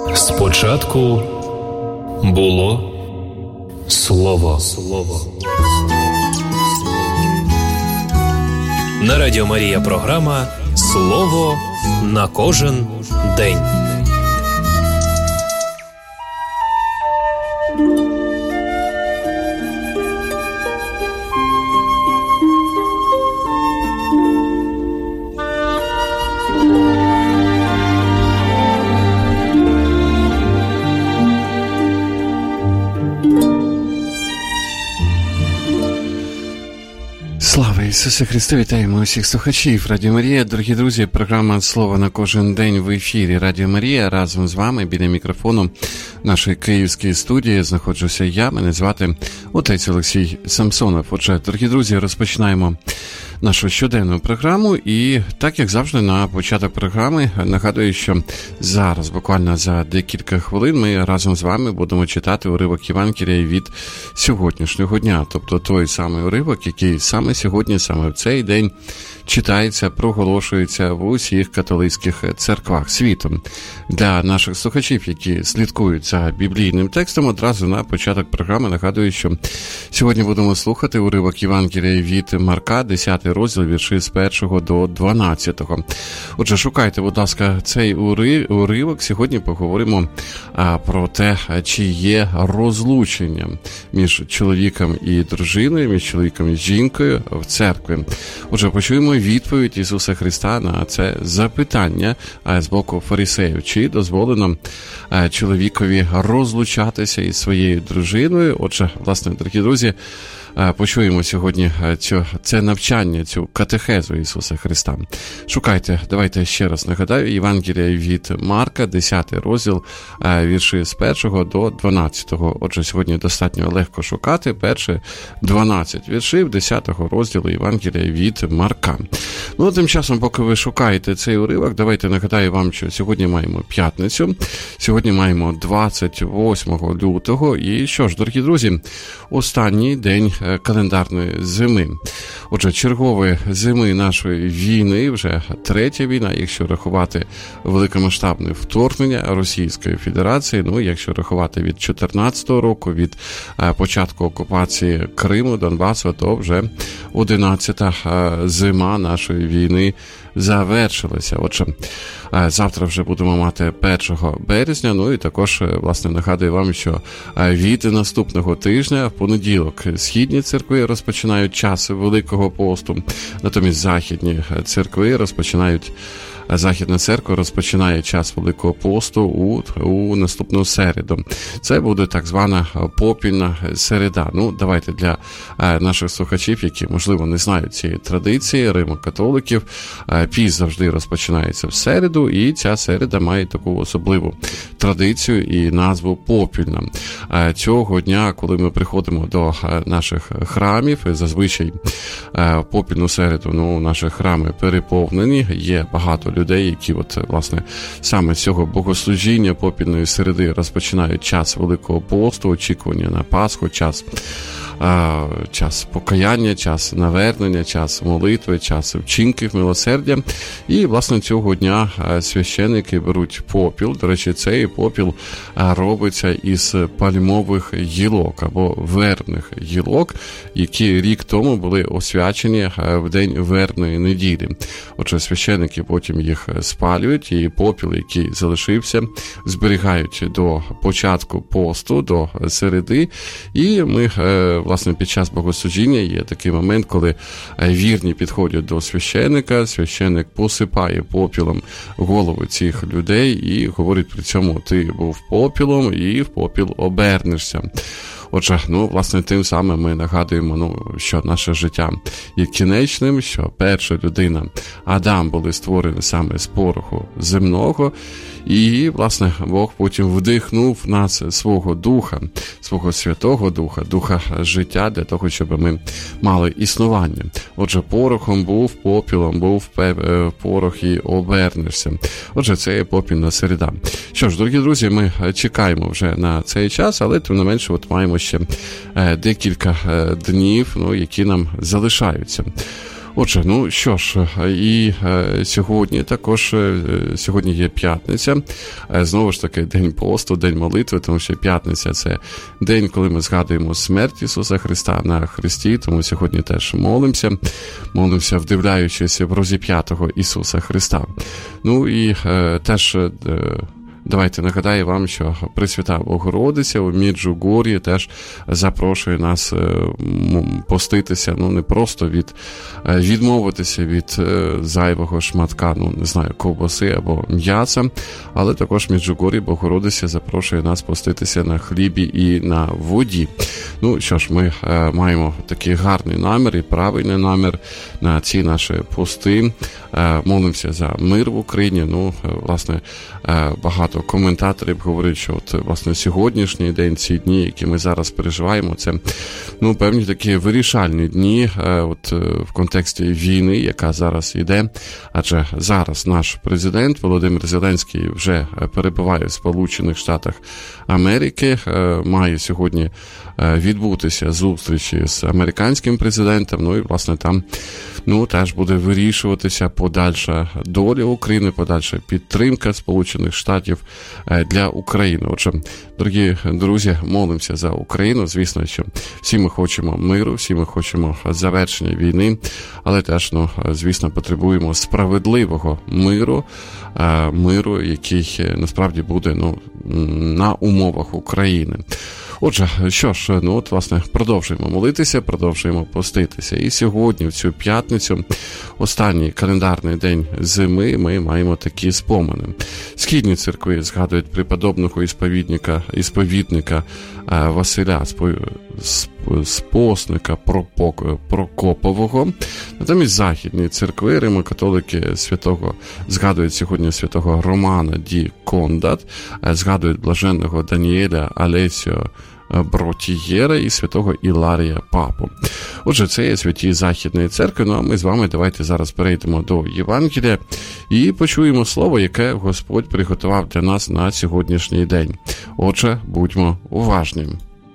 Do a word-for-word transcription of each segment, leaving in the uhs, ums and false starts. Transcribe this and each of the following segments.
Спочатку було Слово. Слово. На Радіо Марія програма «Слово на кожен день». Слава Ісусу Христу! Вітаємо усіх слухачів Радіо Марія. Дорогі друзі, програма «Слово на кожен день» в ефірі Радіо Марія. Разом з вами біля мікрофону нашої київської студії знаходжуся я. Мене звати отець Олексій Самсонов. Отже, дорогі друзі, розпочинаємо нашу щоденну програму. І так, як завжди, на початок програми нагадую, що зараз, буквально за декілька хвилин, ми разом з вами будемо читати уривок Євангелія від сьогоднішнього дня. Тобто той самий уривок, який саме сьогодні, саме в цей день читається, проголошується в усіх католицьких церквах світу. Для наших слухачів, які слідкують за біблійним текстом, одразу на початок програми нагадую, що сьогодні будемо слухати уривок Євангелія від Марка, десятий розділ, вірші з першого до дванадцятого. Отже, шукайте, будь ласка, цей уривок. Сьогодні поговоримо а, про те, чи є розлучення між чоловіком і дружиною, між чоловіком і жінкою в церкві. Отже, почуємо відповідь Ісуса Христа на це запитання з боку фарисеїв. Чи дозволено чоловікові розлучатися із своєю дружиною? Отже, власне, дорогі друзі, почуємо сьогодні цю, це навчання, цю катехезу Ісуса Христа. Шукайте, давайте ще раз нагадаю, Євангелія від Марка, десятий розділ, вірші з першого до дванадцятого. Отже, сьогодні достатньо легко шукати перші дванадцять віршів десятого розділу Євангелія від Марка. Ну, тим часом, поки ви шукаєте цей уривок, давайте нагадаю вам, що сьогодні маємо п'ятницю, сьогодні маємо двадцять восьмого лютого, і що ж, дорогі друзі, останній день календарної зими. Отже, чергової зими нашої війни, вже третя війна, якщо рахувати великомасштабне вторгнення Російської Федерації, ну, якщо рахувати від чотирнадцятого року, від початку окупації Криму, Донбасу, то вже одинадцята зима нашої війни завершилася. Отже, завтра вже будемо мати першого березня, ну і також, власне, нагадую вам, що від наступного тижня в понеділок східні церкви розпочинають час Великого посту, натомість західні церкви розпочинають Західна церква розпочинає час Великого посту у, у наступну середу. Це буде так звана попільна середа. Ну, давайте для наших слухачів, які, можливо, не знають цієї традиції, римо-католиків, піст завжди розпочинається в середу, і ця середа має таку особливу традицію і назву попільна. Цього дня, коли ми приходимо до наших храмів, зазвичай попільну середу, ну, наші храми переповнені, є багато людей, які от, власне, саме з цього богослужіння попільної середи розпочинають час Великого посту, очікування на Пасху, час, а, час покаяння, час навернення, час молитви, час вчинків милосердя. І, власне, цього дня священники беруть попіл. До речі, цей попіл робиться із пальмових гілок або вербних гілок, які рік тому були освячені в день вербної неділі. Отже, священики потім їх спалюють, і попіл, який залишився, зберігають до початку посту, до середи. І ми, власне, під час богослужіння є такий момент, коли вірні підходять до священика, священик посипає попілом голови цих людей і говорить при цьому: ти був попілом і в попіл обернешся. Отже, ну, власне, тим самим ми нагадуємо, ну, що наше життя є кінечним, що перша людина, Адам, були створені саме з пороху земного, і, власне, Бог потім вдихнув в нас свого Духа, свого Святого Духа, Духа життя, для того, щоб ми мали існування. Отже, порохом був, попілом був, порох і обернешся. Отже, це є попільна середа. Що ж, дорогі друзі, ми чекаємо вже на цей час, але, тим не менше, от маємо ще декілька днів, ну, які нам залишаються. Отже, ну що ж, і е, сьогодні також, е, сьогодні є п'ятниця, е, знову ж таки день посту, день молитви, тому що п'ятниця – це день, коли ми згадуємо смерть Ісуса Христа на хресті, тому сьогодні теж молимося, молимося, вдивляючись в розіп'ятого Ісуса Христа. Ну і е, теж... Е, Давайте нагадаю вам, що Пресвята Богородиця у Меджугор'ї теж запрошує нас поститися, ну не просто від, відмовитися від зайвого шматка, ну не знаю, ковбаси або м'яса, але також в Меджугор'ї Богородиця запрошує нас поститися на хлібі і на воді. Ну що ж, ми маємо такий гарний намір і правильний намір на ці наші пости. Молимося за мир в Україні. Ну, власне, багато коментаторів говорять, що от, власне, сьогоднішній день, ці дні, які ми зараз переживаємо, це, ну, певні такі вирішальні дні от, в контексті війни, яка зараз йде. Адже зараз наш президент Володимир Зеленський вже перебуває в Сполучених Штатах Америки, має сьогодні відбутися зустрічі з американським президентом, ну і, власне, там, ну, теж буде вирішуватися подальша доля України, подальша підтримка Сполучених Штатів для України. Отже, дорогі друзі, молимося за Україну. Звісно, що всі ми хочемо миру, всі ми хочемо завершення війни, але теж, ну, звісно, потребуємо справедливого миру, миру, який насправді буде, ну, на умовах України. Отже, що ж, ну от, власне, продовжуємо молитися, продовжуємо поститися. І сьогодні, в цю п'ятницю, останній календарний день зими, ми маємо такі спомини. Східні церкви згадують преподобного ісповідника, ісповідника Василя Спосника Прокопового. Натомість західні церкви, римокатолики святого, згадують сьогодні святого Романа Ді Кондат, згадують блаженного Даніеля Алесіо Бротієра і святого Іларія Папу. Отже, це є святі Західної церкви, ну а ми з вами давайте зараз перейдемо до Євангелія і почуємо слово, яке Господь приготував для нас на сьогоднішній день. Отже, будьмо уважні.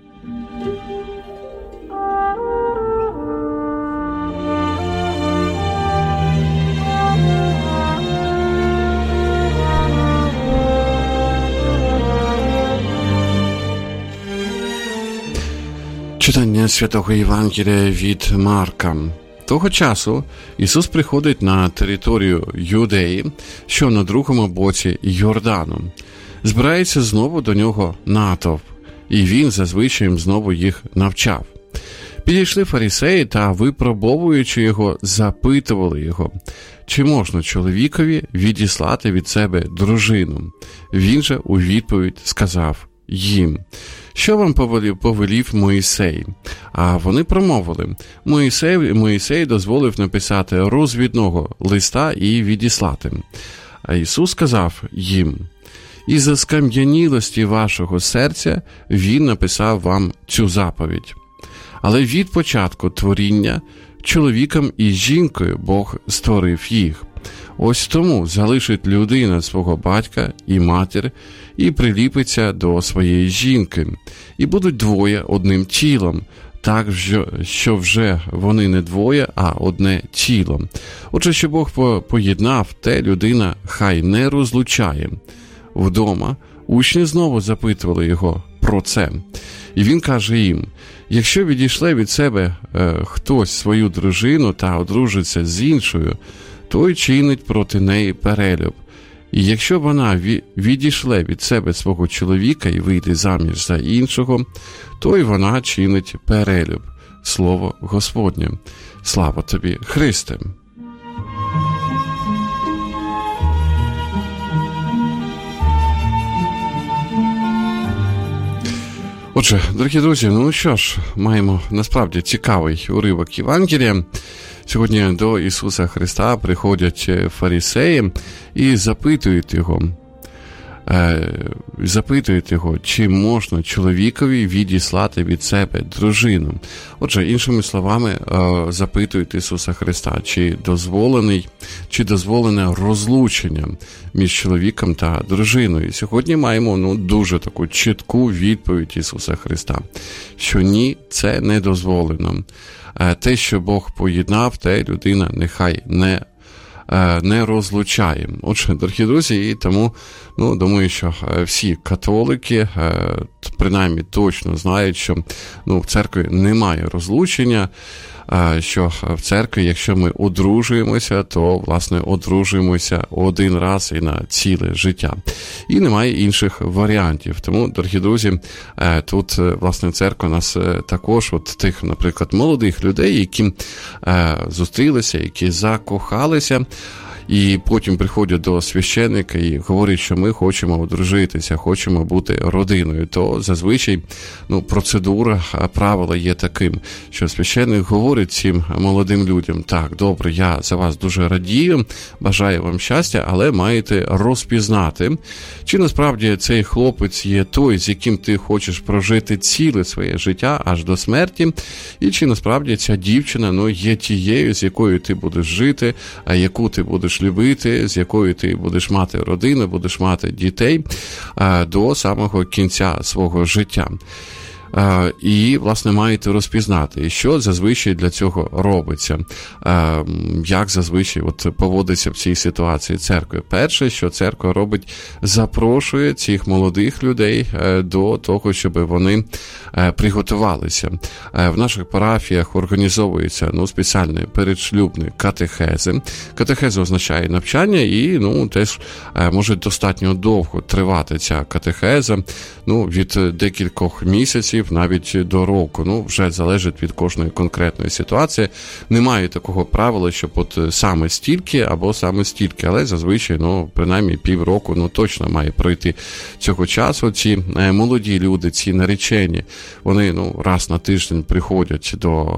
Читання Святого Євангелія від Марка. Того часу Ісус приходить на територію Юдеї, що на другому боці Йордану. Збирається знову до нього натовп, і він зазвичай знову їх навчав. Підійшли фарисеї та, випробовуючи його, запитували його, чи можна чоловікові відіслати від себе дружину. Він же у відповідь сказав їм: що вам повелів, повелів Моїсей? А вони промовили: Моїсей, Моїсей дозволив написати розвідного листа і відіслати. А Ісус сказав їм: із-за скам'янілості вашого серця Він написав вам цю заповідь. Але від початку творіння чоловіком і жінкою Бог створив їх. Ось тому залишить людина свого батька і матір і приліпиться до своєї жінки, і будуть двоє одним тілом, так, що вже вони не двоє, а одне тіло. Отже, що Бог поєднав, те людина хай не розлучає. Вдома учні знову запитували його про це. І він каже їм: якщо відійшле від себе е, хтось свою дружину та одружиться з іншою, той чинить проти неї перелюб. І якщо вона відійшле від себе свого чоловіка і вийде заміж за іншого, то й вона чинить перелюб. Слово Господнє. Слава тобі, Христе! Отже, дорогі друзі, ну що ж, маємо насправді цікавий уривок Євангелія. Сьогодні до Ісуса Христа приходять фарисеї і запитують його: запитують його, чи можна чоловікові відіслати від себе дружину. Отже, іншими словами, запитують Ісуса Христа, чи дозволений, чи дозволене розлучення між чоловіком та дружиною. І сьогодні маємо ну, дуже таку чітку відповідь Ісуса Христа, що ні, це не дозволено. Те, що Бог поєднав, те людина нехай не не розлучає. Отже, дорогі друзі, і тому, ну, думаю, що всі католики, принаймні точно знають, що ну, в церкві немає розлучення, що в церкві, якщо ми одружуємося, то, власне, одружуємося один раз і на ціле життя. І немає інших варіантів. Тому, дорогі друзі, тут, власне, церква нас також, от тих, наприклад, молодих людей, які зустрілися, які закохалися, і потім приходять до священника і говорять, що ми хочемо одружитися, хочемо бути родиною, то зазвичай ну, процедура, правила є таким, що священник говорить цим молодим людям: так, добре, я за вас дуже радію, бажаю вам щастя, але маєте розпізнати, чи насправді цей хлопець є той, з яким ти хочеш прожити ціле своє життя аж до смерті, і чи насправді ця дівчина ну, є тією, з якою ти будеш жити, а яку ти будеш любити, з якою ти будеш мати родину, будеш мати дітей до самого кінця свого життя. І, власне, маєте розпізнати, що зазвичай для цього робиться, як зазвичай от поводиться в цій ситуації церкви. Перше, що церква робить, запрошує цих молодих людей до того, щоб вони приготувалися. В наших парафіях організовуються ну, спеціальні передшлюбні катехези. Катехеза означає навчання і ну, теж може достатньо довго тривати ця катехеза, ну, від декількох місяців навіть до року. Ну, вже залежить від кожної конкретної ситуації. Немає такого правила, щоб от саме стільки або саме стільки, але зазвичай, ну, принаймні півроку, ну, точно має пройти цього часу. Ці молоді люди, ці наречені, вони, ну, раз на тиждень приходять до,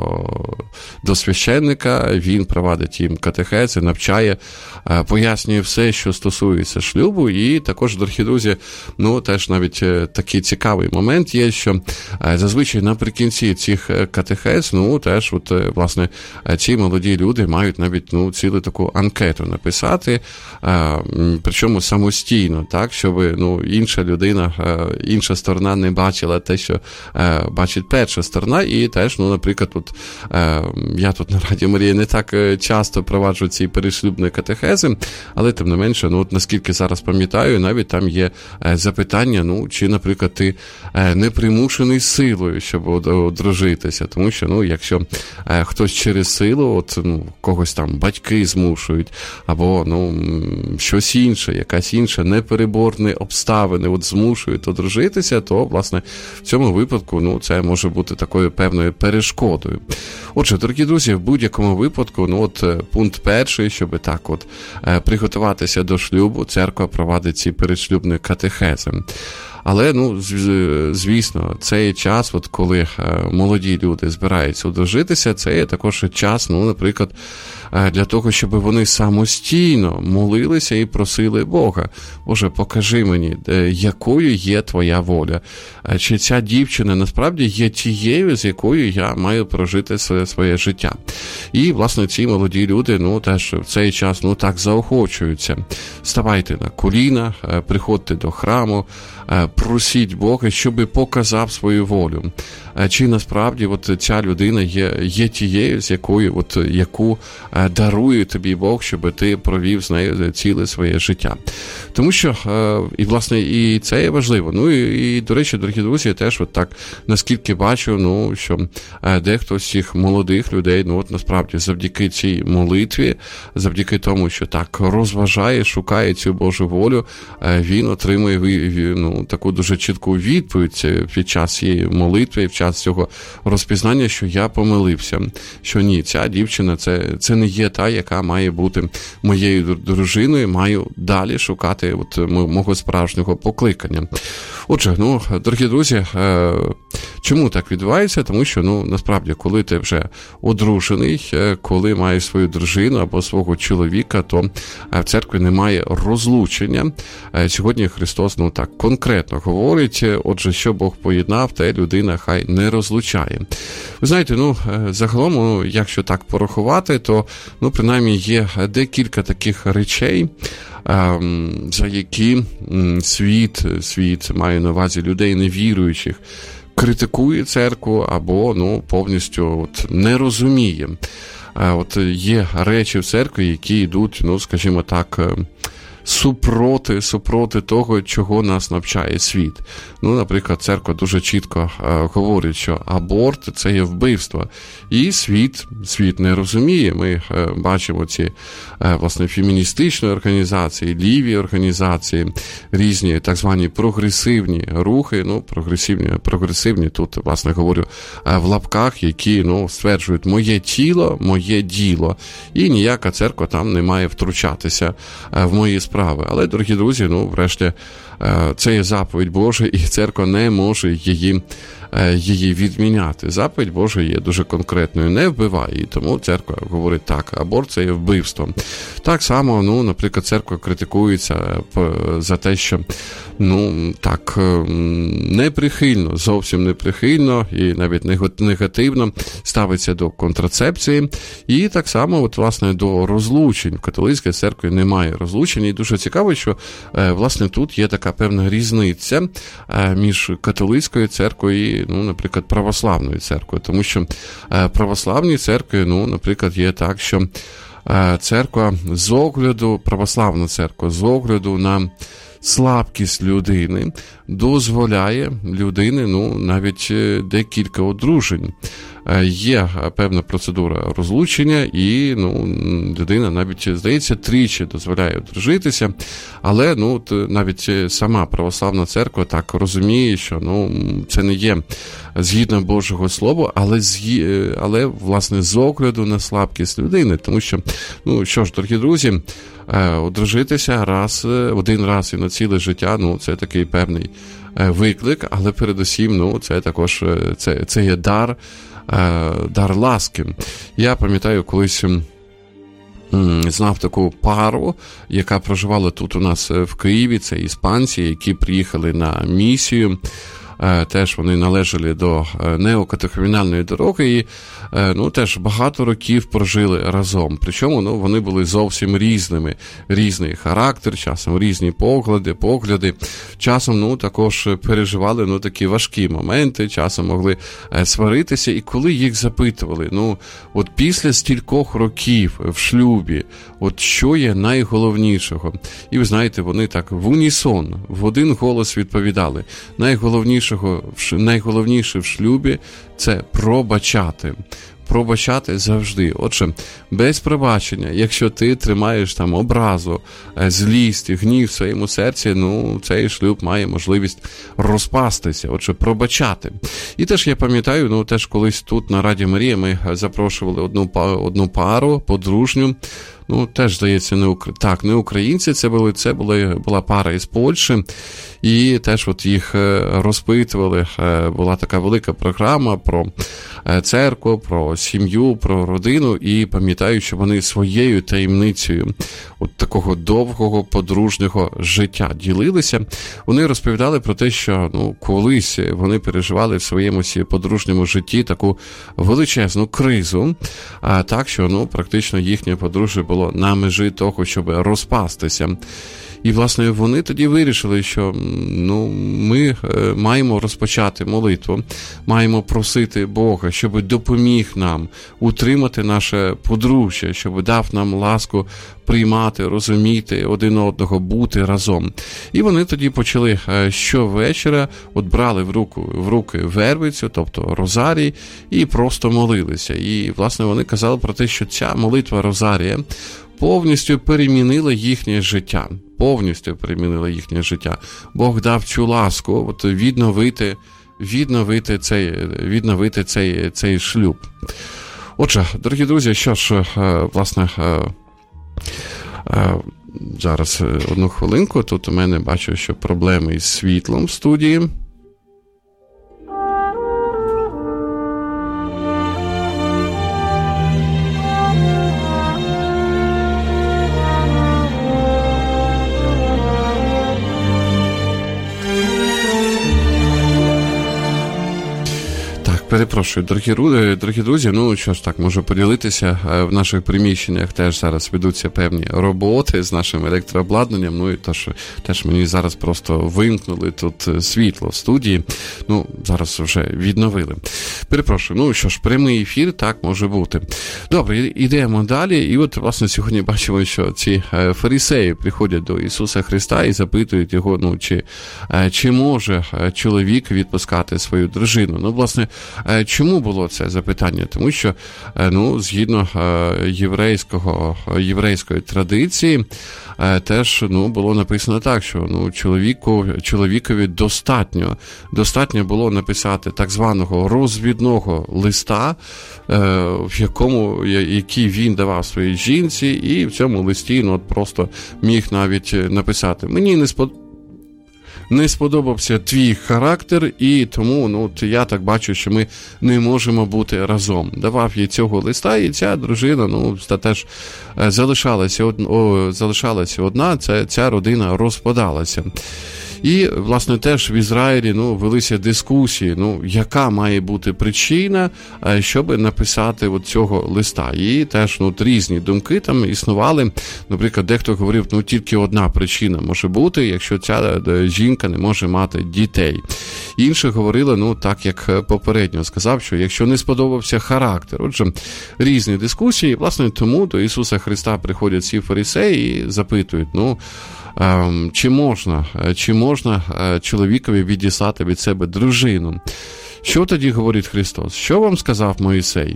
до священника, він провадить їм катехези, навчає, пояснює все, що стосується шлюбу, і також, дорогі друзі, ну, теж навіть такий цікавий момент є, що зазвичай наприкінці цих катехез, ну, теж, от, власне, ці молоді люди мають навіть, ну, цілу таку анкету написати, причому самостійно, так, щоб, ну, інша людина, інша сторона не бачила те, що бачить перша сторона, і теж, ну, наприклад, от, я тут на Радіо Марія не так часто проваджу ці перешлюбні катехези, але, тим не менше, ну, от, наскільки зараз пам'ятаю, навіть там є запитання, ну, чи, наприклад, ти не примушений силою, щоб одружитися, тому що, ну, якщо е, хтось через силу, от, ну, когось там батьки змушують, або, ну, щось інше, якась інша непереборні обставини, от, змушують одружитися, то, власне, в цьому випадку, ну, це може бути такою певною перешкодою. Отже, дорогі друзі, в будь-якому випадку, ну, от, пункт перший, щоб так, от, е, приготуватися до шлюбу, церква провадить ці передшлюбні катехези. Але, ну, звісно, цей час, от коли молоді люди збираються одружитися, це є також час, ну, наприклад, для того, щоб вони самостійно молилися і просили Бога: Боже, покажи мені, якою є твоя воля. Чи ця дівчина насправді є тією, з якою я маю прожити своє, своє життя. І, власне, ці молоді люди, ну, теж в цей час, ну, так заохочуються. Ставайте на коліна, приходьте до храму, просіть Бога, щоб показав свою волю. Чи насправді от ця людина є, є тією, з якою, от, яку дарує тобі Бог, щоб ти провів з нею ціле своє життя. Тому що, і, власне, і це є важливо. Ну, і, і до речі, дорогі друзі, теж от так, наскільки бачу, ну, що дехто з цих молодих людей, ну, от насправді, завдяки цій молитві, завдяки тому, що так розважає, шукає цю Божу волю, він отримує, ну, таку дуже чітку відповідь під час цієї молитви, в час цього розпізнання, що я помилився, що ні, ця дівчина, це, це не є та, яка має бути моєю дружиною, маю далі шукати от мого справжнього покликання. Отже, ну, дорогі друзі, Чому так відбувається? Тому що, ну, насправді, коли ти вже одружений, коли маєш свою дружину або свого чоловіка, то в церкві немає розлучення. Сьогодні Христос, ну так, конкретно говорить, отже, що Бог поєднав, те людина хай не розлучає. Ви знаєте, ну, загалом, ну, якщо так порахувати, то, ну, принаймні, є декілька таких речей, за які світ, світ має на увазі людей невіруючих, критикує церкву або, ну, повністю от, не розуміє. От є речі в церкві, які йдуть, ну, скажімо так, супроти, супроти того, чого нас навчає світ. Ну, наприклад, церква дуже чітко е, говорить, що аборт – це є вбивство. І світ, світ не розуміє. Ми е, бачимо ці, е, власне, феміністичні організації, ліві організації, різні так звані прогресивні рухи, ну, прогресивні, прогресивні тут, власне, говорю, е, в лапках, які, ну, стверджують «моє тіло, моє діло». І ніяка церква там не має втручатися е, в мої справи. Справи. Але, дорогі друзі, ну, врешті, це є заповідь Божа, і церква не може її, її відміняти. Заповідь Божа є дуже конкретною, не вбиває, і тому церква говорить так, аборт – це є вбивство. Так само, ну, наприклад, церква критикується за те, що, ну, так, неприхильно, зовсім неприхильно і навіть негативно ставиться до контрацепції, і так само, от, власне, до розлучень. В католицькій церкві немає розлучень, і дуже цікаво, що, власне, тут є така певна різниця між католицькою церквою і, ну, наприклад, православною церквою, тому що православній церкві, ну, наприклад, є так, що церква з огляду, православна церква з огляду на слабкість людини дозволяє людини, ну, навіть декілька одружень. Є певна процедура розлучення, і, ну, людина навіть, здається, тричі дозволяє одружитися, але, ну, навіть сама православна церква так розуміє, що, ну, це не є згідно Божого Слова, але, але власне, з огляду на слабкість людини, тому що, ну, що ж, дорогі друзі, одружитися раз, один раз і на ціле життя, ну, це такий певний виклик, але передусім, ну, це також, це, це є дар, дар ласки. Я пам'ятаю, колись знав таку пару, яка проживала тут у нас в Києві, це іспанці, які приїхали на місію. Теж вони належали до неокатехумінальної дороги і, ну, теж багато років прожили разом. Причому, ну, вони були зовсім різними. Різний характер, часом різні погляди, погляди. Часом, ну, також переживали, ну, такі важкі моменти, часом могли сваритися. І коли їх запитували, ну, от після стількох років в шлюбі, от що є найголовнішого? І ви знаєте, вони так в унісон, в один голос відповідали. Найголовніше Найголовніше в шлюбі – це пробачати. Пробачати завжди. Отже, без пробачення, якщо ти тримаєш там образу, злість, гнів в своєму серці, ну, цей шлюб має можливість розпастися. Отже, пробачати. І теж я пам'ятаю, ну, теж колись тут на Радіо Марія ми запрошували одну, одну пару, подружню, ну, теж, здається, не, так, не українці це були, це були, була пара із Польщі, і теж от їх розпитували, була така велика програма про церкву, про сім'ю, про родину, і пам'ятаю, що вони своєю таємницею от такого довгого подружнього життя ділилися. Вони розповідали про те, що, ну, колись вони переживали в своєму подружньому житті таку величезну кризу, а так, що, ну, практично їхнє подружжя було на межі того, щоб розпастися. І, власне, вони тоді вирішили, що, ну, ми маємо розпочати молитву, маємо просити Бога, щоб допоміг нам утримати наше подружжя, щоб дав нам ласку приймати, розуміти один одного, бути разом. І вони тоді почали щовечора, от брали в, руку, в руки вервицю, тобто розарій, і просто молилися. І, власне, вони казали про те, що ця молитва розарія повністю перемінила їхнє життя. Повністю перемінила їхнє життя. Бог дав цю ласку от, відновити, відновити, цей, відновити цей, цей шлюб. Отже, дорогі друзі, що ж, власне, зараз одну хвилинку. Тут у мене бачу, що проблеми із світлом в студії. Перепрошую, дорогі, дорогі друзі, ну що ж так, можу поділитися, в наших приміщеннях теж зараз ведуться певні роботи з нашим електрообладнанням, ну і теж, теж мені зараз просто вимкнули тут світло в студії, ну зараз вже відновили. Перепрошую, ну що ж, прямий ефір, так може бути. Добре, йдемо далі, і от власне сьогодні бачимо, що ці фарисеї приходять до Ісуса Христа і запитують його, ну чи, чи може чоловік відпускати свою дружину. Ну, власне, чому було це запитання? Тому що, ну, згідно єврейського, єврейської традиції, теж, ну, було написано так, що, ну, чоловіку, чоловікові достатньо, достатньо було написати так званого розвідного листа, в якому, який він давав своїй жінці, і в цьому листі, ну, от просто міг навіть написати: мені не сподобається Не сподобався твій характер, і тому, ну, я так бачу, що ми не можемо бути разом. Давав їй цього листа, і ця дружина, ну, теж залишалася, о, залишалася одна, ця, ця родина розпадалася. І, власне, теж в Ізраїлі, ну, велися дискусії, ну, яка має бути причина, щоб написати от цього листа. І теж, ну, різні думки там існували. Наприклад, дехто говорив, ну, тільки одна причина може бути, якщо ця жінка не може мати дітей. Інші говорили, ну, так, як попередньо сказав, що якщо не сподобався характер. Отже, різні дискусії. Власне, тому до Ісуса Христа приходять ці фарисеї і запитують, ну, Чи можна, чи можна чоловікові відіслати від себе дружину? Що тоді говорить Христос? Що вам сказав Моїсей?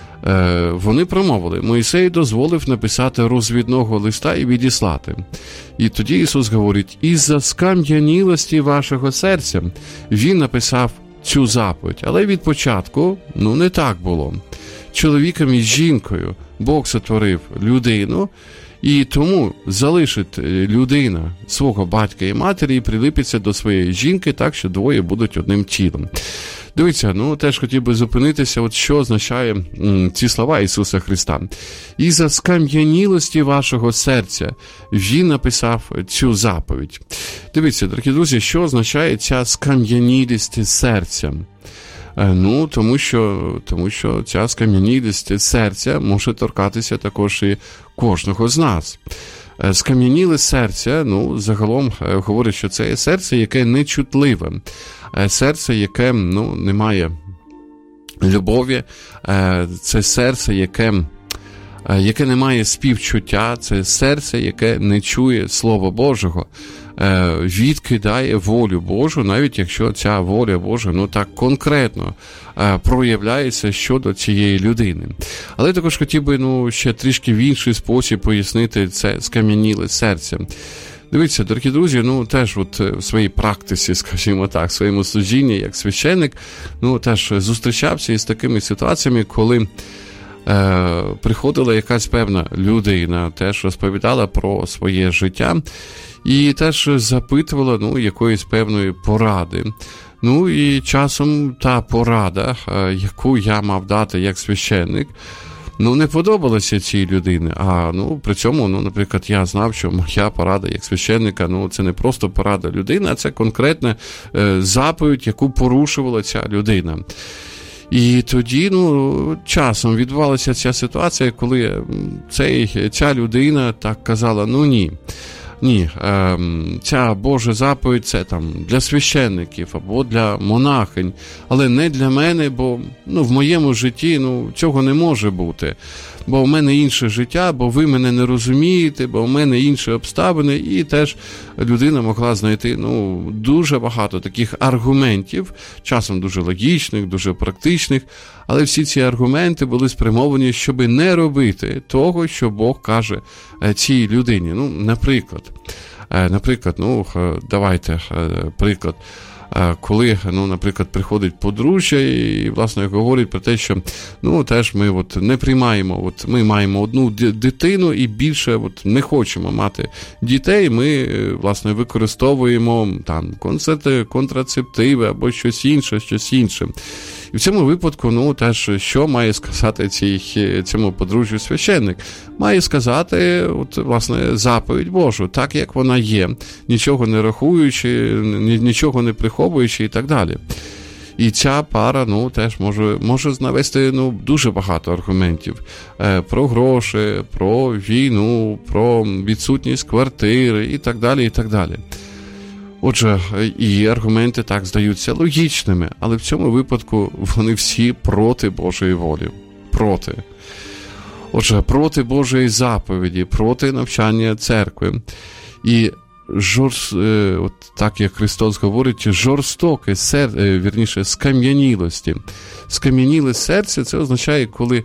Вони промовили: Моїсей дозволив написати розвідного листа і відіслати. І тоді Ісус говорить: із-за скам'янілості вашого серця Він написав цю заповідь. Але від початку, ну, не так було. Чоловіком і жінкою Бог сотворив людину, і тому залишить людина свого батька і матері і прилипиться до своєї жінки так, що двоє будуть одним тілом. Дивіться, ну, теж хотів би зупинитися, от що означає м, ці слова Ісуса Христа. «Із-за скам'янілості вашого серця Він написав цю заповідь». Дивіться, дорогі друзі, що означає ця скам'янілість серця? Ну, тому що, тому що ця скам'янілість серця може торкатися також і кожного з нас. Скам'яніле серце, ну, загалом говорить, що це серце, яке нечутливе, серце, яке, ну, не має любові, це серце, яке, яке не має співчуття, це серце, яке не чує Слова Божого, відкидає волю Божу, навіть якщо ця воля Божа, ну, так конкретно проявляється щодо цієї людини. Але також хотів би, ну, ще трішки в інший спосіб пояснити це скам'яніле серце. Дивіться, дорогі друзі, ну, теж от в своїй практиці, скажімо так, в своєму служінні як священник, ну, теж зустрічався із такими ситуаціями, коли е, приходила якась певна людина, теж розповідала про своє життя і теж запитувала, ну, якоїсь певної поради. Ну, і часом та порада, е, яку я мав дати як священник, ну, не подобалося цій людині, а, ну, при цьому, ну, наприклад, я знав, що моя порада як священника, ну, це не просто порада людини, а це конкретна е, заповідь, яку порушувала ця людина. І тоді, ну, часом відбувалася ця ситуація, коли цей, ця людина так казала: ну, ні, ні, е, ця Божа заповідь – це там для священників або для монахинь, але не для мене, бо, ну, в моєму житті, ну, цього не може бути. Бо в мене інше життя, бо ви мене не розумієте, бо в мене інші обставини. І теж людина могла знайти, ну, дуже багато таких аргументів, часом дуже логічних, дуже практичних, але всі ці аргументи були спрямовані, щоб не робити того, що Бог каже цій людині. Ну, наприклад, наприклад, ну, давайте приклад. Коли, ну, наприклад, приходить подружжя і, власне, говорить про те, що, ну, теж ми от не приймаємо, от ми маємо одну дитину і більше от не хочемо мати дітей, ми, власне, використовуємо там контрацептиви або щось інше, щось інше. І в цьому випадку, ну, теж, що має сказати цій, цьому подружжю священник? Має сказати, от, власне, заповідь Божу, так, як вона є, нічого не рахуючи, нічого не приховуючи і так далі. І ця пара, ну, теж може, може навести, ну, дуже багато аргументів. Е, про гроші, про війну, про відсутність квартири і так далі, і так далі. Отже, і аргументи так здаються логічними, але в цьому випадку вони всі проти Божої волі. Проти. Отже, проти Божої заповіді, проти навчання церкви. І жорст, от так як Христос говорить, жорстоке серце, вірніше, скам'янілості. Скам'яніле серце – це означає, коли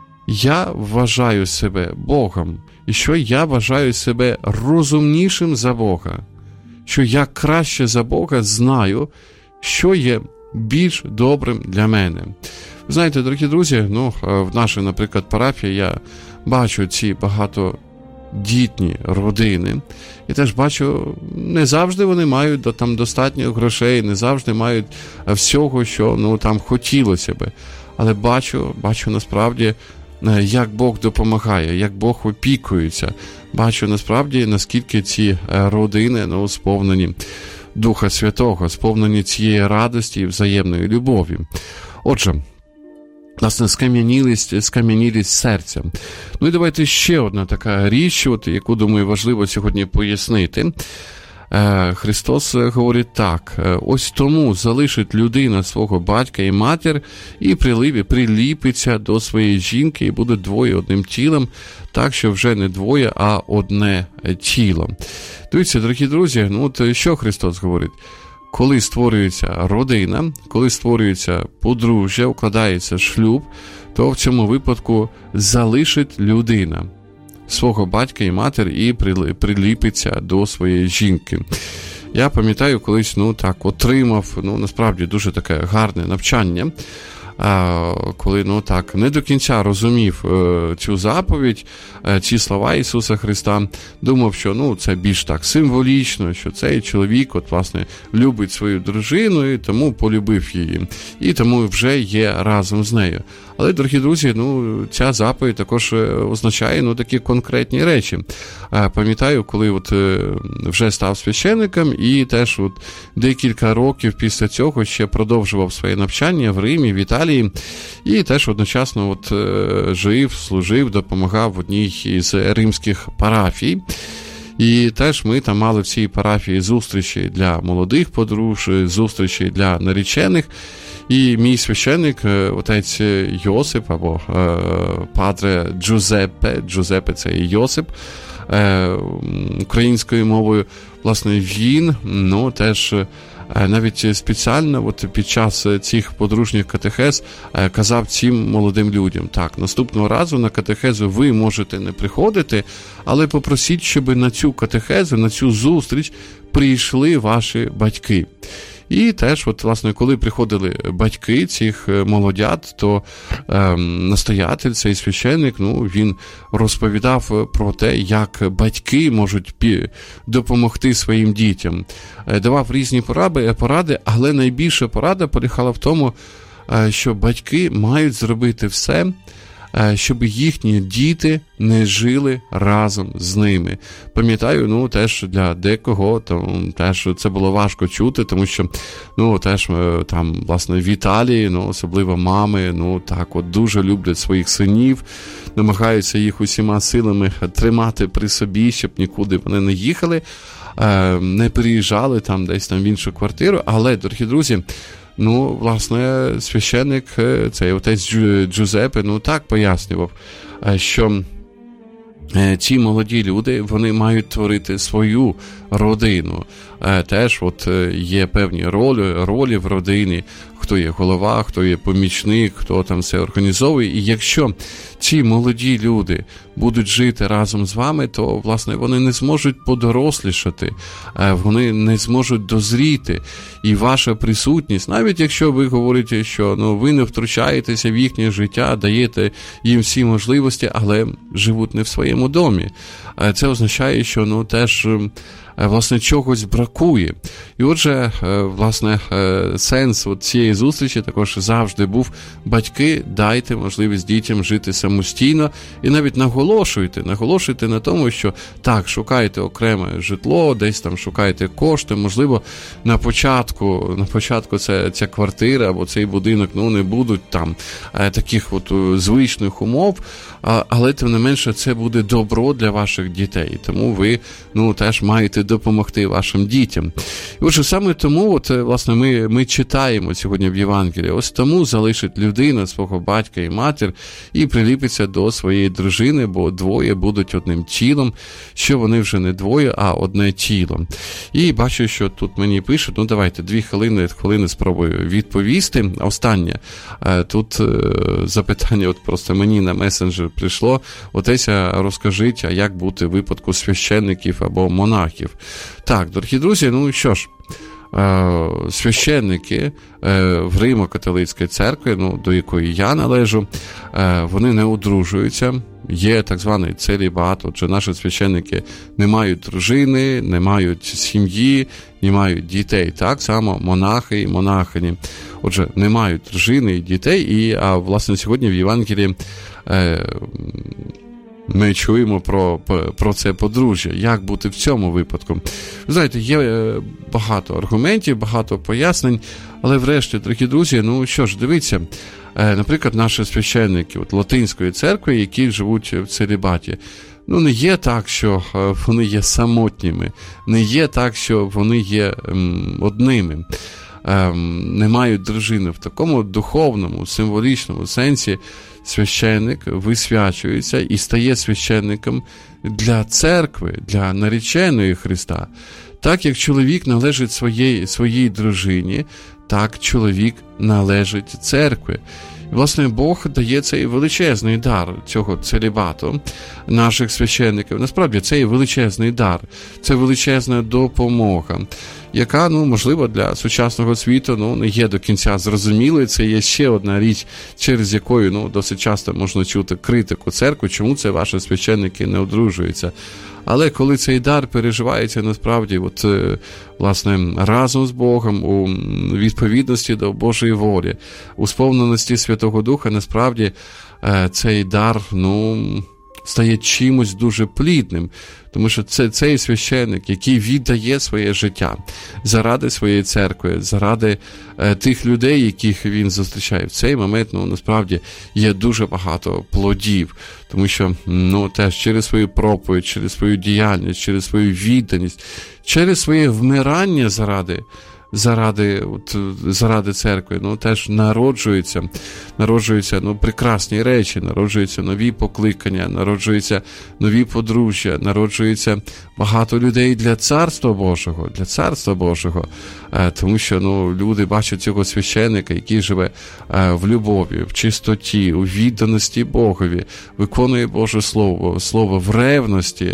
я вважаю себе Богом, і що я вважаю себе розумнішим за Бога, що я краще за Бога знаю, що є більш добрим для мене. Ви знаєте, дорогі друзі, ну, в нашій, наприклад, парафії я бачу ці багатодітні родини, і теж бачу, не завжди вони мають там достатньо грошей, не завжди мають всього, що, ну, там хотілося би. Але бачу, бачу насправді, як Бог допомагає, як Бог опікується. Бачу насправді, наскільки ці родини, ну, сповнені Духа Святого, сповнені цієї радості і взаємної любові. Отже, власне, скам'янілість, скам'янілість серця. Ну і давайте ще одна така річ, от, яку, думаю, важливо сьогодні пояснити. Христос говорить так: ось тому залишить людина свого батька і матір, і приливі приліпиться до своєї жінки, і будуть двоє одним тілом, так що вже не двоє, а одне тіло. Дивіться, дорогі друзі, ну от що Христос говорить? Коли створюється родина, коли створюється подружжя, укладається шлюб, то в цьому випадку залишить людина свого батька і матір і приліпиться до своєї жінки. Я пам'ятаю, колись, ну так, отримав, ну насправді дуже таке гарне навчання, коли, ну так, не до кінця розумів е, цю заповідь, е, ці слова Ісуса Христа, думав, що, ну, це більш так символічно, що цей чоловік, от, власне, любить свою дружину і тому полюбив її, і тому вже є разом з нею. Але, дорогі друзі, ну, ця заповідь також означає, ну, такі конкретні речі. Е, пам'ятаю, коли от е, вже став священником і теж от декілька років після цього ще продовжував своє навчання в Римі, в Італії, і теж одночасно от, е, жив, служив, допомагав в одній із римських парафій. І теж ми там мали в цій парафії зустрічі для молодих подружжя, зустрічі для наречених. І мій священник, отець Йосип, або е, падре Джузеппе, Джузеппе – це Йосип, е, українською мовою, власне, він, ну, теж навіть спеціально от під час цих подружніх катехез казав цим молодим людям: так, наступного разу на катехезу ви можете не приходити, але попросіть, щоб на цю катехезу, на цю зустріч прийшли ваші батьки. І теж, от, власне, коли приходили батьки цих молодят, то е, настоятель, цей священник, ну, він розповідав про те, як батьки можуть пі- допомогти своїм дітям. Е, давав різні поради, поради, але найбільша порада полягала в тому, е, що батьки мають зробити все, щоб їхні діти не жили разом з ними. Пам'ятаю, ну, теж для декого там, теж це було важко чути, тому що, ну, теж там, власне, в Італії, ну, особливо мами, ну, так от дуже люблять своїх синів, намагаються їх усіма силами тримати при собі, щоб нікуди вони не їхали, не переїжджали там десь там в іншу квартиру. Але, дорогі друзі, ну, власне, священник, цей отець Джузеппе, ну, так пояснював, що ці молоді люди, вони мають творити свою родину. Теж от є певні ролі, ролі в родині, хто є голова, хто є помічник, хто там все організовує. І якщо ці молоді люди будуть жити разом з вами, то, власне, вони не зможуть подорослішати, вони не зможуть дозріти. І ваша присутність, навіть якщо ви говорите, що, ну, ви не втручаєтеся в їхнє життя, даєте їм всі можливості, але живуть не в своєму домі. Це означає, що, ну, теж власне, чогось бракує. І отже, власне, сенс от цієї зустрічі також завжди був: батьки, дайте можливість дітям жити самостійно і навіть наголошуйте, наголошуйте на тому, що так, шукайте окреме житло, десь там шукайте кошти, можливо, на початку, на початку це, ця квартира або цей будинок, ну, не будуть там таких от звичних умов, але, тим не менше, це буде добро для ваших дітей, тому ви, ну, теж маєте допомогти вашим дітям. І отже, саме тому, от, власне, ми, ми читаємо сьогодні в Євангелії, ось тому залишить людина свого батька і матір і приліпиться до своєї дружини, бо двоє будуть одним тілом, що вони вже не двоє, а одне тіло. І бачу, що тут мені пишуть, ну, давайте, дві хвилини, хвилини спробую відповісти. Останнє, тут запитання, от просто мені на месенджер прийшло, отеся, розкажіть, а як бути в випадку священників або монахів? Так, дорогі друзі, ну що ж, священники в Римо-католицькій церкві, ну, до якої я належу, вони не одружуються, є так званий целібат, отже, наші священники не мають дружини, не мають сім'ї, не мають дітей, так само монахи і монахині, отже, не мають дружини і дітей, і, а, власне, сьогодні в Євангелії ми чуємо про, про це подружжя. Як бути в цьому випадку? Ви знаєте, є багато аргументів, багато пояснень, але врешті, дорогі друзі, ну що ж, дивіться, наприклад, наші священники от Латинської церкви, які живуть в целібаті, ну, не є так, що вони є самотніми, не є так, що вони є м, одними, ем, не мають дружини. В такому духовному, символічному сенсі священник висвячується і стає священником для церкви, для нареченої Христа. Так, як чоловік належить своїй, своїй дружині, так чоловік належить церкві. І, власне, Бог дає цей величезний дар цього целібату наших священників. Насправді, це є величезний дар, це величезна допомога, яка, ну, можливо, для сучасного світу, ну, не є до кінця зрозумілою. Це є ще одна річ, через якою, ну, досить часто можна чути критику церкви, чому це ваші священники не одружуються. Але коли цей дар переживається насправді, от, власне, разом з Богом, у відповідності до Божої волі, у сповненості Святого Духа, насправді цей дар, ну, стає чимось дуже плідним. Тому що це цей священник, який віддає своє життя заради своєї церкви, заради е, тих людей, яких він зустрічає. В цей момент, ну, насправді, є дуже багато плодів. Тому що, ну, теж через свою проповідь, через свою діяльність, через свою відданість, через своє вмирання заради заради, от, заради церкви, ну, теж народжуються, народжуються, ну, прекрасні речі, народжуються нові покликання, народжуються нові подружжя, народжується багато людей для Царства Божого, для Царства Божого, е, тому що, ну, люди бачать цього священника, який живе е, в любові, в чистоті, у відданості Богові, виконує Боже Слово, Слово в ревності,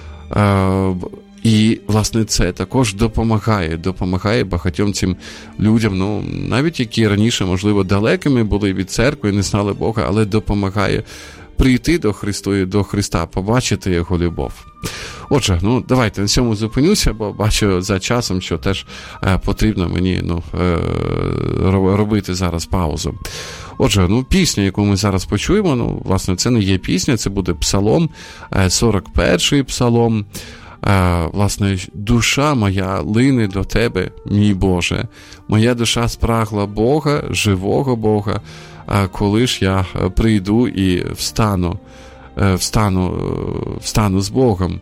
е, і, власне, це також допомагає, допомагає багатьом цим людям, ну, навіть які раніше, можливо, далекими були від церкви, не знали Бога, але допомагає прийти до Христа, до Христа, побачити Його любов. Отже, ну, давайте на цьому зупинюся, бо бачу за часом, що теж е, потрібно мені, ну, е, робити зараз паузу. Отже, ну, пісня, яку ми зараз почуємо, ну, власне, це не є пісня, це буде псалом, е, сорок перший псалом. А, власне, душа моя лине до тебе, мій Боже. Моя душа спрагла Бога, живого Бога, а коли ж я прийду і встану, встану, встану з Богом.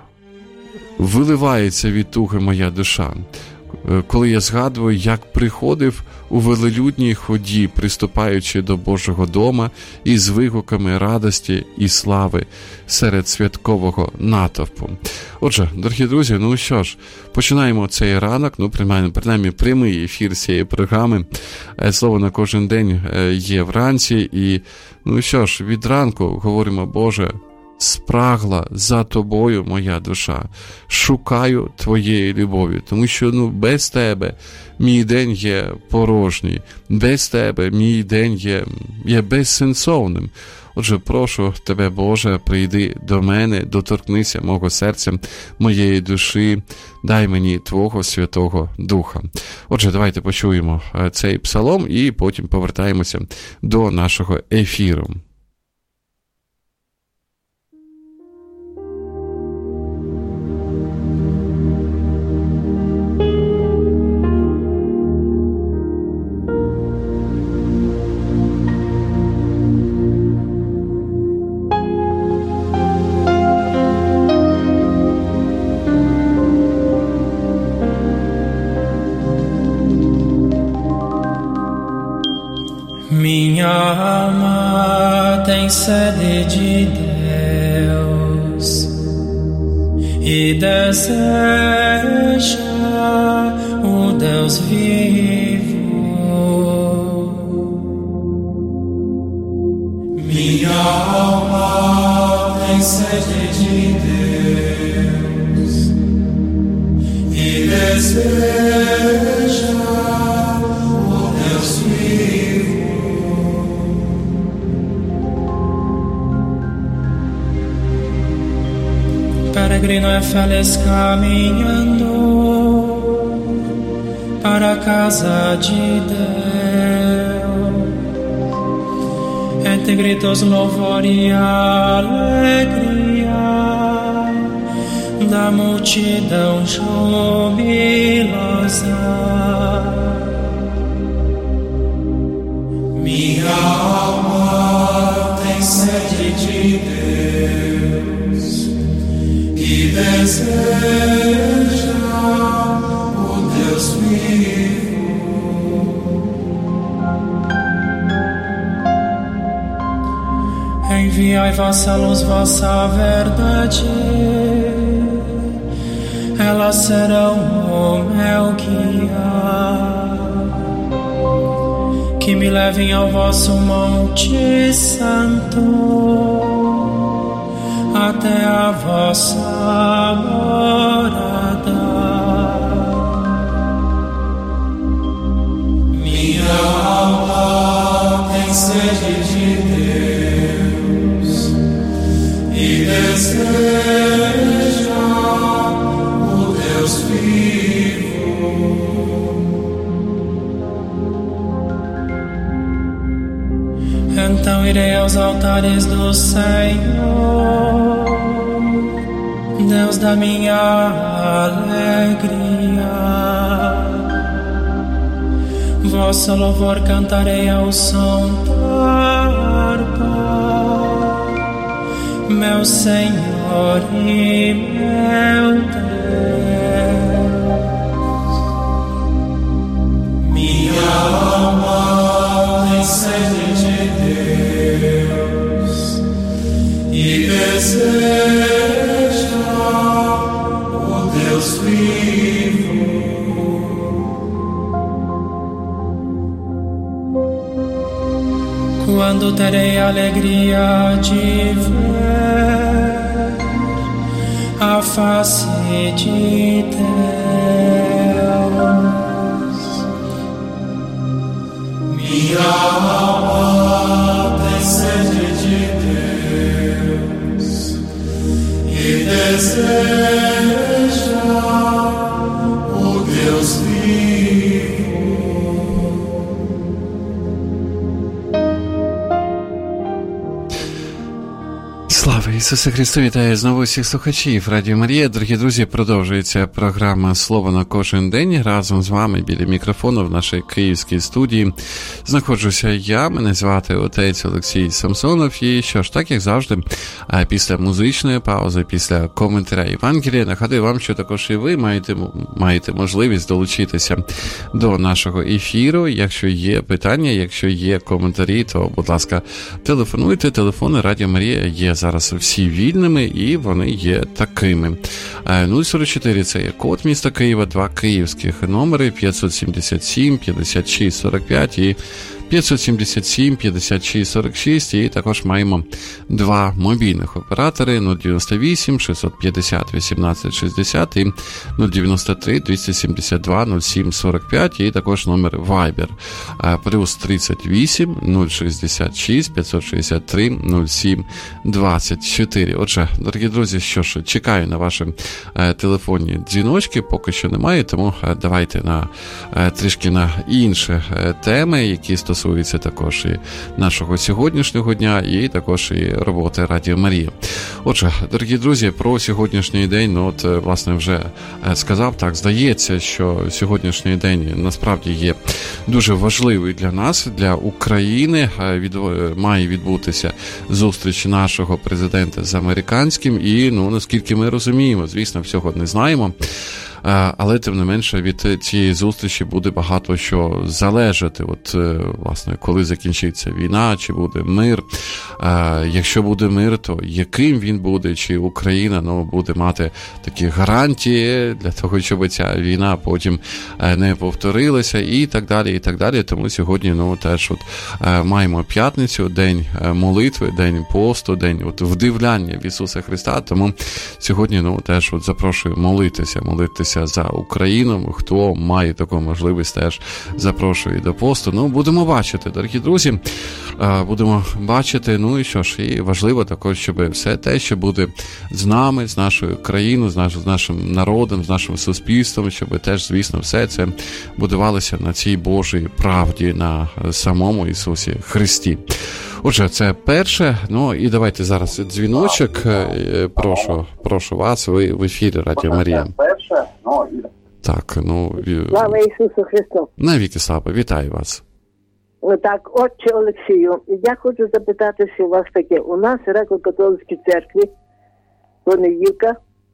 Виливається від туги моя душа. Коли я згадую, як приходив у велелюдній ході, приступаючи до Божого дома із вигуками радості і слави серед святкового натовпу. Отже, дорогі друзі, ну що ж, починаємо цей ранок, ну, принаймні прямий ефір цієї програми. Слово на кожен день є вранці, і, ну що ж, від ранку говоримо: Боже, спрагла за тобою моя душа. Шукаю твоєї любові, тому що ну, без тебе мій день є порожній, без тебе мій день є, є безсенсовним. Отже, прошу тебе, Боже, прийди до мене, доторкнися мого серця, моєї душі, дай мені Твого Святого Духа. Отже, давайте почуємо цей псалом і потім повертаємося до нашого ефіру. Minha alma tem sede de Deus e deseja o Deus vivo. Minha alma tem sede de Deus e deseja o Deus vivo. Peregrino é feliz caminhando para a casa de Deus, entre gritos, louvor e alegria da multidão jubilosa. Minha alma tem sede de Deus e deseja o Deus vivo. Enviai vossa luz, vossa verdade, elas serão o meu guia, que me levem ao vosso Monte Santo, até a vossa morada. Minha alma tem sede de Deus e deseja o Deus vivo. Então irei aos altares do Senhor, Deus da minha alegria. Vosso louvor cantarei ao som da harpa, meu Senhor e meu Deus. Minha alma tem sede de Deus e deseja o Deus vivo. Quando terei a alegria de ver a face de Deus. Minha alma tem sede de Deus e deseja o Deus vivo. Слава Ісусу Христу! Вітаю знову всіх слухачів Радіо Марія. Дорогі друзі, продовжується програма «Слово на кожен день». Разом з вами біля мікрофону в нашій київській студії знаходжуся я, мене звати отець Олексій Самсонов. І що ж, так як завжди, після музичної паузи, після коментаря Євангелія, нагадую вам, що також і ви маєте, маєте можливість долучитися до нашого ефіру. Якщо є питання, якщо є коментарі, то, будь ласка, телефонуйте. Телефони Радіо Марія є зараз всі вільними, і вони є такими. нуль сорок чотири – це є код міста Києва, два київських номери п'ятсот сімдесят сім п'ятдесят шість сорок п'ять і п'ятсот сімдесят сім п'ятдесят шість сорок шість, і також маємо два мобільних оператори нуль дев'яносто вісім шістсот п'ятдесят вісімнадцять шістдесят і нуль дев'яносто три двісті сімдесят два нуль сім сорок п'ять, і також номер Viber плюс тридцять вісім нуль шістдесят шість п'ятсот шістдесят три нуль сім двадцять чотири. Отже, дорогі друзі, що ж, чекаю на ваші е, телефонні дзвіночки, поки що немає, тому е, давайте на е, трішки на інші е, теми, які стосуються стосується також і нашого сьогоднішнього дня, і також і роботи Радіо Марія. Отже, дорогі друзі, про сьогоднішній день, ну от, власне, вже сказав, так, здається, що сьогоднішній день насправді є дуже важливий для нас, для України. Від, має відбутися зустріч нашого президента з американським, і, ну, наскільки ми розуміємо, звісно, всього не знаємо, але, тим не менше, від цієї зустрічі буде багато що залежати. От, власне, коли закінчиться війна, чи буде мир. Якщо буде мир, то яким він буде, чи Україна, ну, буде мати такі гарантії для того, щоб ця війна потім не повторилася, і так далі, і так далі. Тому сьогодні, ну, теж от маємо п'ятницю, день молитви, день посту, день от вдивляння в Ісуса Христа. Тому сьогодні, ну, теж от запрошую молитися, молитися за Україну. Хто має таку можливість, теж запрошую до посту. Ну, будемо бачити, дорогі друзі, будемо бачити. Ну і що ж, і важливо також, щоб все те, що буде з нами, з нашою країною, з, наш, з нашим народом, з нашим суспільством, щоб теж, звісно, все це будувалося на цій Божій правді, на самому Ісусі Христі. Отже, це перше. Ну і давайте зараз дзвіночок. Прошу, прошу вас, ви в ефірі Радіо Марія. Так, ну... Слава Ісусу Христу! Навіки слава, вітаю вас. Так, отче Олексію, я хочу запитатися у вас таке. У нас в Греко-католицькій церкві понеділка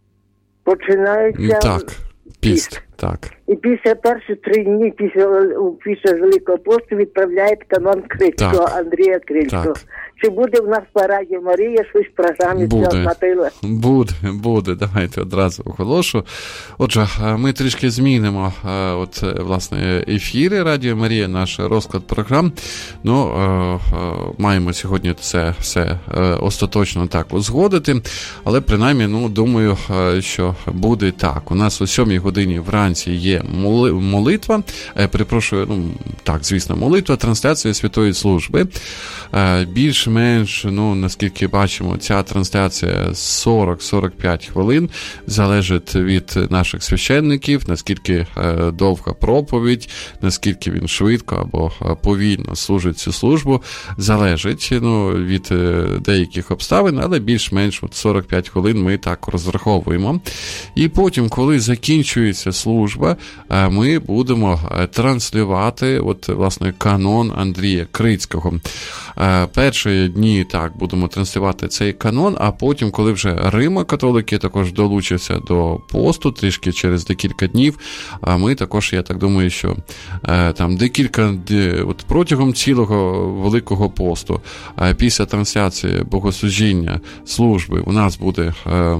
починається так, піст. Так. І після перших три дні після, після Великого посту відправляють канон Крицького, Андрія Крицького. Так. Чи буде в нас по Радіо Марія щось в програмі буде, буде, буде, давайте одразу оголошу. Отже, ми трішки змінимо от, власне, ефіри Радіо Марія, наш розклад програм. Ну, маємо сьогодні це все остаточно так узгодити, але принаймні, ну, думаю, що буде так. У нас о сьомій годині вранці є молитва, перепрошую, ну, так, звісно, молитва, трансляція Святої Служби. Більш-менш, ну, наскільки бачимо, ця трансляція сорок-сорок п'ять хвилин, залежить від наших священників, наскільки довга проповідь, наскільки він швидко або повільно служить цю службу, залежить, ну, від деяких обставин, але більш-менш от сорок п'ять хвилин ми так розраховуємо. І потім, коли закінчується служба, ми будемо транслювати, от, власне, канон Андрія Крицького. Перші дні, так, будемо транслювати цей канон, а потім, коли вже Римо-католики також долучаться до посту, трішки через декілька днів, ми також, я так думаю, що там декілька, от протягом цілого Великого посту, після трансляції богослужіння служби, у нас буде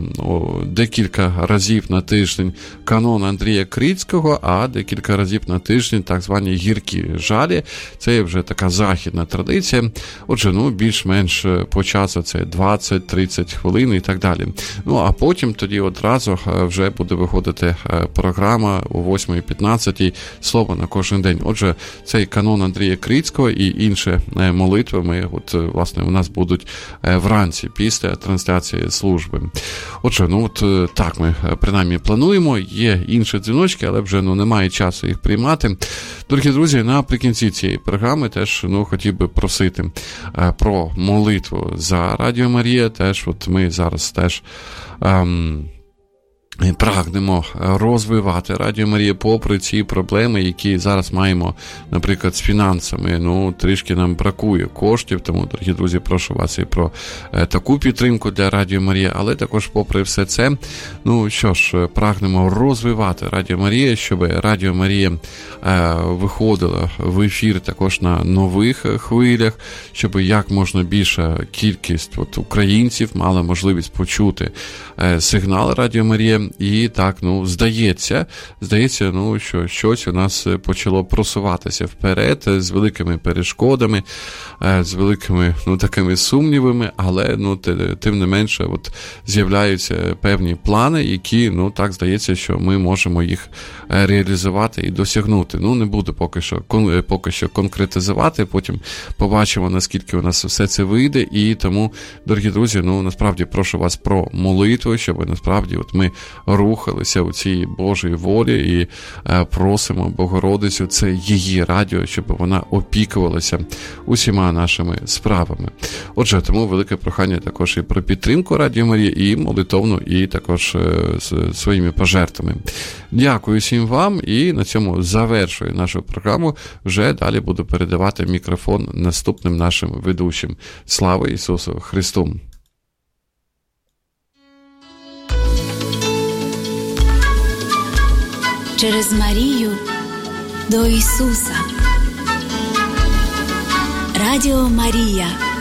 декілька разів на тиждень канон Андрія Крицького, а декілька разів на тиждень так звані гіркі жалі. Це вже така західна традиція. Отже, ну, більш-менш по часу це двадцять-тридцять хвилин і так далі. Ну, а потім тоді одразу вже буде виходити програма о восьмій п'ятнадцять «Слово на кожен день». Отже, цей канон Андрія Крицького і інші молитви ми, от, власне, у нас будуть вранці після трансляції служби. Отже, ну, от так ми принаймні плануємо. Є інші дзвіночки, але вже, ну, немає часу їх приймати. Дорогі друзі, наприкінці цієї програми теж, ну, хотів би просити про молитву за Радіо Марія. Теж от ми зараз теж ем, прагнемо розвивати Радіо Марія попри ці проблеми, які зараз маємо, наприклад, з фінансами. Ну, трішки нам бракує коштів, тому, дорогі друзі, прошу вас і про таку підтримку для Радіо Марія, але також попри все це, ну, що ж, прагнемо розвивати Радіо Марія, щоб Радіо Марія е, виходила в ефір також на нових хвилях, щоб як можна більша кількість от, українців мала можливість почути е, сигнал Радіо Марія. І так, ну, здається, здається, ну, що щось у нас почало просуватися вперед з великими перешкодами, з великими, ну, такими сумнівами, але, ну, тим не менше, от, з'являються певні плани, які, ну, так, здається, що ми можемо їх реалізувати і досягнути. Ну, не буду поки що, поки що конкретизувати, потім побачимо, наскільки у нас все це вийде, і тому, дорогі друзі, ну, насправді прошу вас про молитву, щоб насправді от ми рухалися у цій Божій волі і е, просимо Богородицю, це її радіо, щоб вона опікувалася усіма нашими справами. Отже, тому велике прохання також і про підтримку Радіо Марії, і молитовну, і також е, з своїми пожертвами. Дякую всім вам, і на цьому завершую нашу програму. Вже далі буду передавати мікрофон наступним нашим ведучим. Слава Ісусу Христу! Через Марію до Ісуса. Радіо Марія.